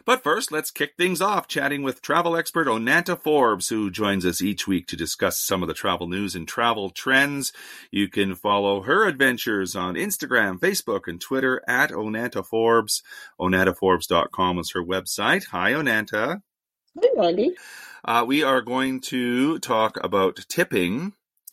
But first, let's kick things off chatting with travel expert Onanta Forbes, who joins us each week to discuss some of the travel news and travel trends. You can follow her adventures on Instagram, Facebook, and Twitter at Onanta Forbes. OnantaForbes.com is her website. Hi, Onanta. Hi, Randy. We are going to talk about tipping,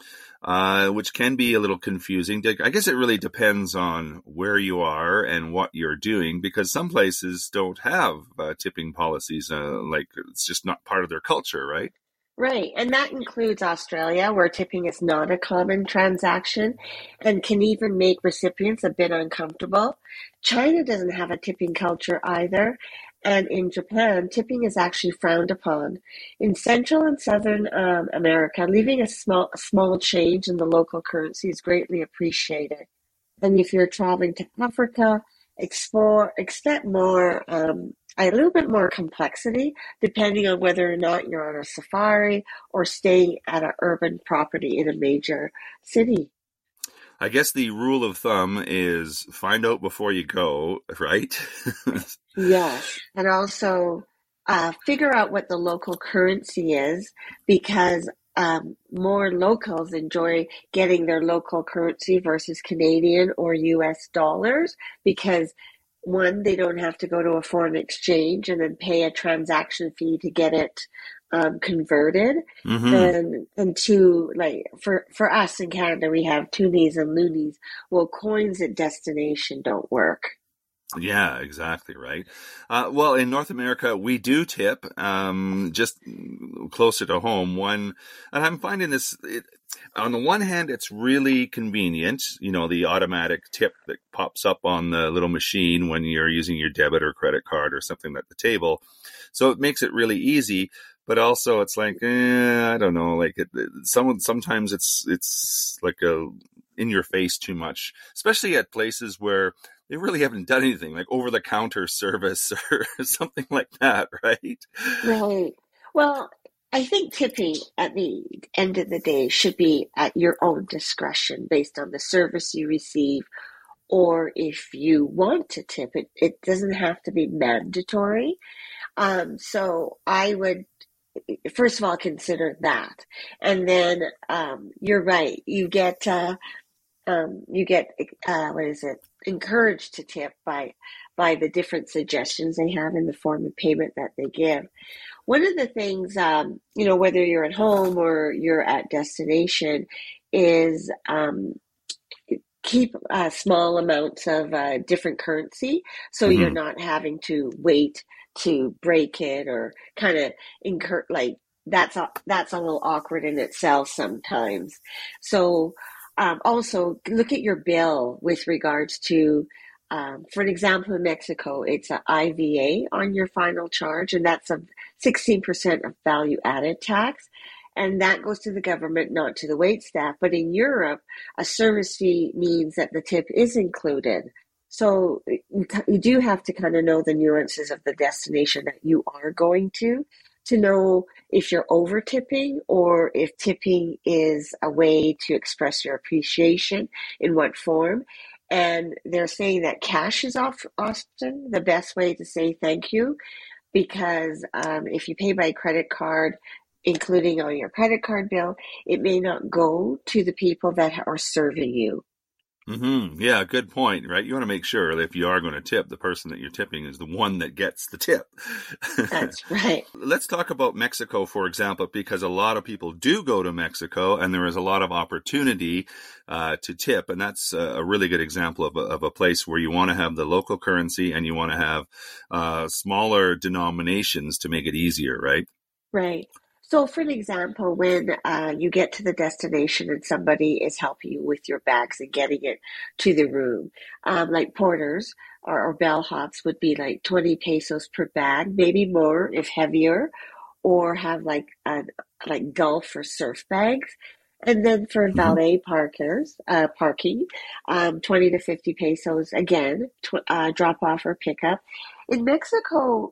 which can be a little confusing. I guess it really depends on where you are and what you're doing, because some places don't have tipping policies. Like it's just not part of their culture, right? Right, and that includes Australia, where tipping is not a common transaction and can even make recipients a bit uncomfortable. China doesn't have a tipping culture either, and in Japan, tipping is actually frowned upon. In Central and Southern America, leaving a small change in the local currency is greatly appreciated. And if you're traveling to Africa, expect more. A little bit more complexity depending on whether or not you're on a safari or staying at an urban property in a major city. I guess the rule of thumb is find out before you go, right? Yes, and also figure out what the local currency is, because more locals enjoy getting their local currency versus Canadian or US dollars, because one, they don't have to go to a foreign exchange and then pay a transaction fee to get it converted. Mm-hmm. And two, like for us in Canada, we have toonies and loonies. Well, coins at destination don't work. Yeah, exactly right. Well, in North America, we do tip, just closer to home. And I'm finding this, on the one hand, it's really convenient, the automatic tip that pops up on the little machine when you're using your debit or credit card or something at the table. So it makes it really easy. But also it's like, I don't know, like sometimes it's like in your face too much, especially at places where they really haven't done anything, like over the counter service or something like that, right? Right. Well, I think tipping at the end of the day should be at your own discretion based on the service you receive, or if you want to tip it, it doesn't have to be mandatory. So I would first of all consider that, and then you're right. You get what is it? Encouraged to tip by the different suggestions they have in the form of payment that they give. One of the things, whether you're at home or you're at destination, is keep small amounts of different currency, so you're not having to wait to break it or kind of incur, like that's a little awkward in itself sometimes. So also look at your bill with regards to, for an example, in Mexico, it's an IVA on your final charge, and that's a 16% of value added tax. And that goes to the government, not to the wait staff. But in Europe, a service fee means that the tip is included. So you do have to kind of know the nuances of the destination that you are going to know if you're over tipping or if tipping is a way to express your appreciation, in what form. And they're saying that cash is often the best way to say thank you, because if you pay by credit card, including on your credit card bill, it may not go to the people that are serving you. Mm-hmm. Yeah, good point, right? You want to make sure that if you are going to tip, the person that you're tipping is the one that gets the tip. That's right. Let's talk about Mexico, for example, because a lot of people do go to Mexico and there is a lot of opportunity to tip. And that's a really good example of a place where you want to have the local currency and you want to have smaller denominations to make it easier, right? Right. So, for an example, when you get to the destination and somebody is helping you with your bags and getting it to the room, like porters or bellhops would be like 20 pesos per bag, maybe more if heavier, or have like golf or surf bags. And then for valet parking, 20 to 50 pesos again, drop off or pick up. In Mexico,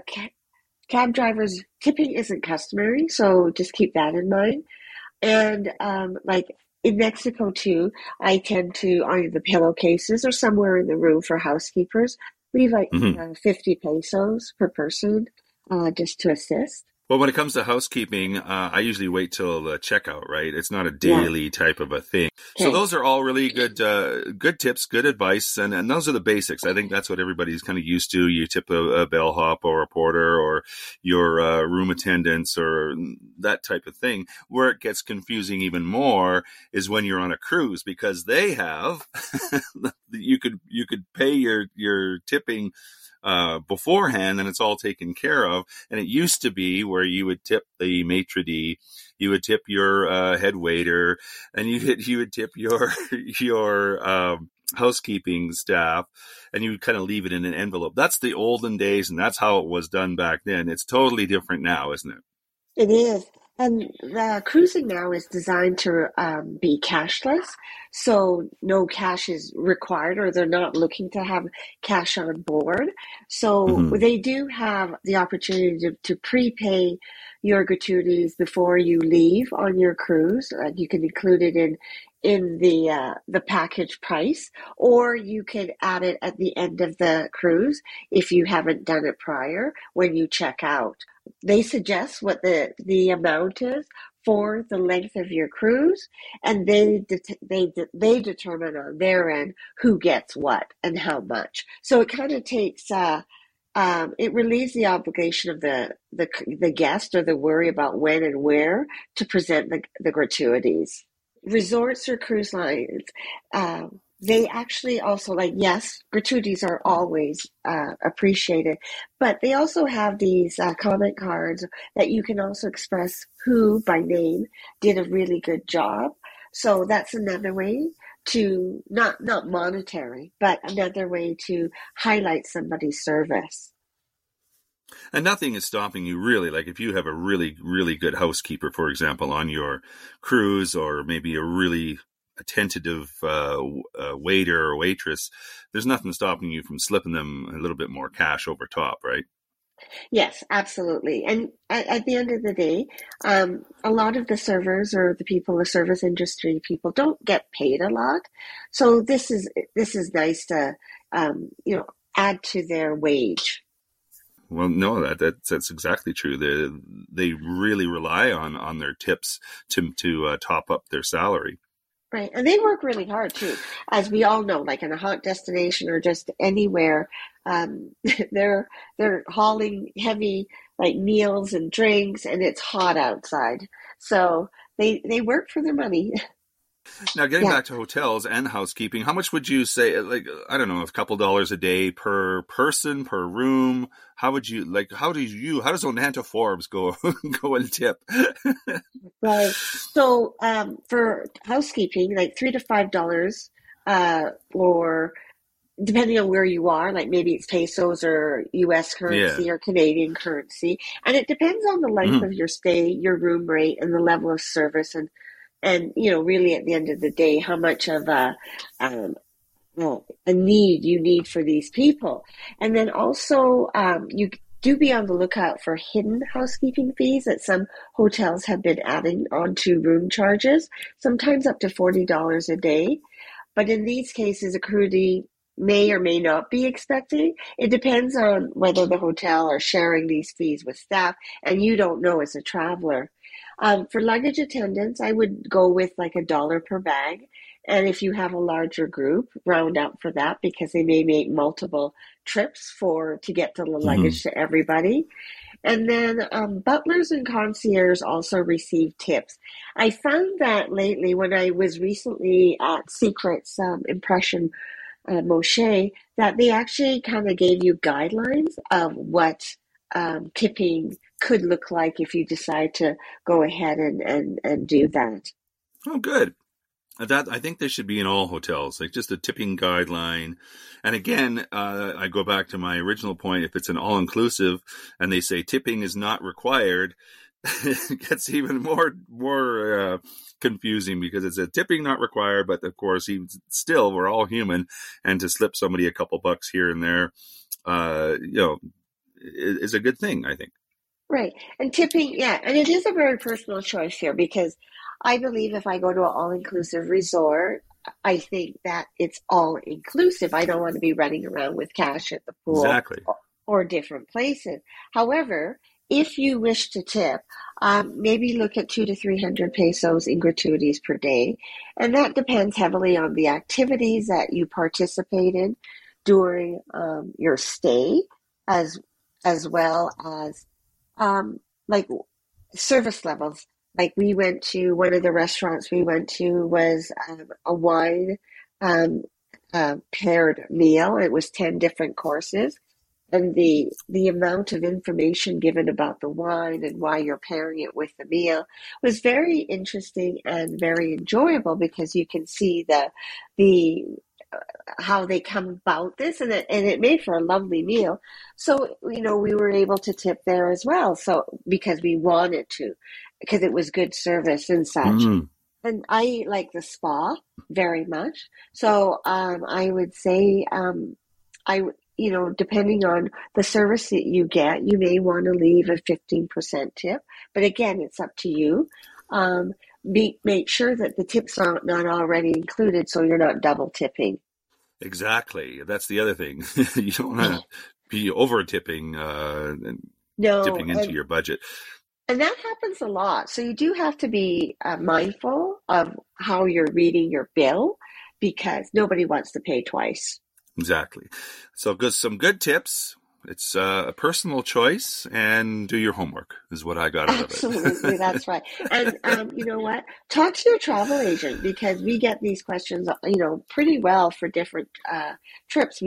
cab drivers, tipping isn't customary, so just keep that in mind. And like in Mexico too, I tend to, on the pillowcases or somewhere in the room for housekeepers, leave like Mhm. 50 pesos per person, just to assist. Well, when it comes to housekeeping, I usually wait till the checkout, right? It's not a Yeah. daily type of a thing. So Okay. those are all really good tips, good advice. And those are the basics. I think that's what everybody's kind of used to. You tip a bellhop or a porter or your room attendants or that type of thing. Where it gets confusing even more is when you're on a cruise because they have, you could pay your tipping beforehand and it's all taken care of. And it used to be where you would tip the maitre d', you would tip your head waiter, and you would tip your your housekeeping staff, and you would kind of leave it in an envelope. That's the olden days, and that's how it was done back then. It's totally different now, isn't it? It is. And the cruising now is designed to be cashless. So no cash is required, or they're not looking to have cash on board. So Mm-hmm. they do have the opportunity to prepay your gratuities before you leave on your cruise. You can include it in the package price, or you can add it at the end of the cruise if you haven't done it prior when you check out. They suggest what the amount is for the length of your cruise, and they determine on their end who gets what and how much. So it kind of takes it relieves the obligation of the guest or the worry about when and where to present the gratuities. Resorts or cruise lines, they actually also, like, yes, gratuities are always appreciated, but they also have these comment cards that you can also express who by name did a really good job. So that's another way to not monetary, but another way to highlight somebody's service. And nothing is stopping you really. Like if you have a really, really good housekeeper, for example, on your cruise, or maybe a really attentive waiter or waitress, there's nothing stopping you from slipping them a little bit more cash over top, right? Yes, absolutely. And at the end of the day, a lot of the servers or the people, the service industry people, don't get paid a lot. So this is nice to add to their wage. Well, no, that's exactly true. They really rely on their tips to top up their salary. Right. And they work really hard too. As we all know, like in a hot destination or just anywhere, um, they're they're hauling heavy like meals and drinks, and it's hot outside. So they work for their money. Now, getting Yeah. back to hotels and housekeeping, how much would you say? Like, I don't know, a couple dollars a day per person per room. How would you like? How does Onanta Forbes go go and tip? Right. So for housekeeping, like $3 to $5, or depending on where you are, like maybe it's pesos or US Yeah. currency or Canadian currency. And it depends on the length Mhm. of your stay, your room rate, and the level of service, and really at the end of the day, how much of um, a need you need for these people. And then also, you do be on the lookout for hidden housekeeping fees that some hotels have been adding onto room charges, sometimes up to $40 a day. But in these cases, a crudie may or may not be expecting. It depends on whether the hotel are sharing these fees with staff, and you don't know as a traveler. For luggage attendants, I would go with like $1 per bag. And if you have a larger group, round up for that because they may make multiple trips to get the Mhm. luggage to everybody. And then butlers and concierges also receive tips. I found that lately when I was recently at Secret's Impression Moshe, that they actually kind of gave you guidelines of what tipping could look like if you decide to go ahead and do that. Oh, good. That I think this should be in all hotels, like just a tipping guideline. And again, I go back to my original point. If it's an all-inclusive and they say tipping is not required, it gets even more confusing because it's a tipping not required. But of course, even still, we're all human, and to slip somebody a couple bucks here and there, is a good thing, I think. Right. And tipping, yeah, and it is a very personal choice here because I believe if I go to an all-inclusive resort, I think that it's all inclusive. I don't want to be running around with cash at the pool Exactly. or different places. However, if you wish to tip, maybe look at 200 to 300 pesos in gratuities per day. And that depends heavily on the activities that you participate in during your stay, as as well as like service levels. Like we went to one of the restaurants we went to was a wine um, paired meal. It was 10 different courses. And the amount of information given about the wine and why you're pairing it with the meal was very interesting and very enjoyable because you can see the how they come about this, and it made for a lovely meal. So we were able to tip there as well, so because we wanted to, because it was good service and such. Mm, And I like the spa very much, so I would say I depending on the service that you get, you may want to leave a 15% tip, but again, it's up to you. um, Make sure that the tips are not already included, so you're not double tipping. exactly. That's the other thing. You don't want to be over tipping, and No, dipping into your budget. and that happens a lot. So you do have to be mindful of how you're reading your bill because nobody wants to pay twice. Exactly. So good, some good tips. It's a personal choice, and do your homework is what I got out of Absolutely, it. that's right. And you know what? Talk to your travel agent because we get these questions, pretty well for different trips.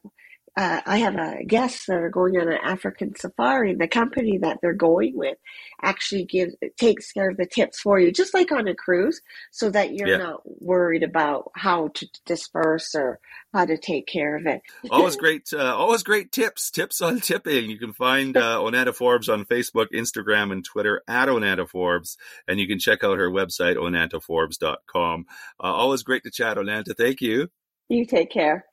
I have a guests that are going on an African safari. The company that they're going with actually takes care of the tips for you, just like on a cruise, so that you're Yeah. not worried about how to disperse or how to take care of it. Always great tips on tipping. You can find Onanta Forbes on Facebook, Instagram, and Twitter at Onanta Forbes, and you can check out her website, onantaforbes.com. Always great to chat, Onanta. Thank you. You take care.